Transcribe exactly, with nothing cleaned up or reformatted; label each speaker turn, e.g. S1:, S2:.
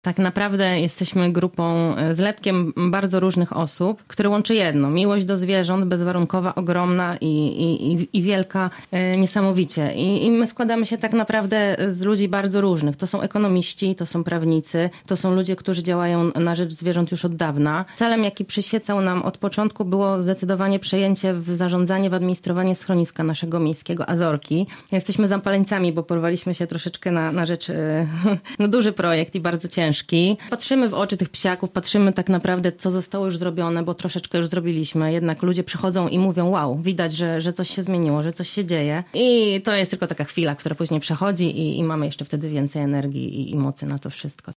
S1: Tak naprawdę jesteśmy grupą, zlepkiem bardzo różnych osób, które łączy jedno. Miłość do zwierząt, bezwarunkowa, ogromna i, i, i wielka, niesamowicie. I, I my składamy się tak naprawdę z ludzi bardzo różnych. To są ekonomiści, to są prawnicy, to są ludzie, którzy działają na rzecz zwierząt już od dawna. Celem, jaki przyświecał nam od początku, było zdecydowanie przejęcie w zarządzanie, w administrowanie schroniska naszego miejskiego Azorki. Jesteśmy zapaleńcami, bo porwaliśmy się troszeczkę na, na rzecz, no duży projekt i bardzo ciężki. Patrzymy w oczy tych psiaków, patrzymy tak naprawdę, co zostało już zrobione, bo troszeczkę już zrobiliśmy. Jednak ludzie przychodzą i mówią, wow, widać, że, że coś się zmieniło, że coś się dzieje. I to jest tylko taka chwila, która później przechodzi i, i mamy jeszcze wtedy więcej energii i, i mocy na to wszystko.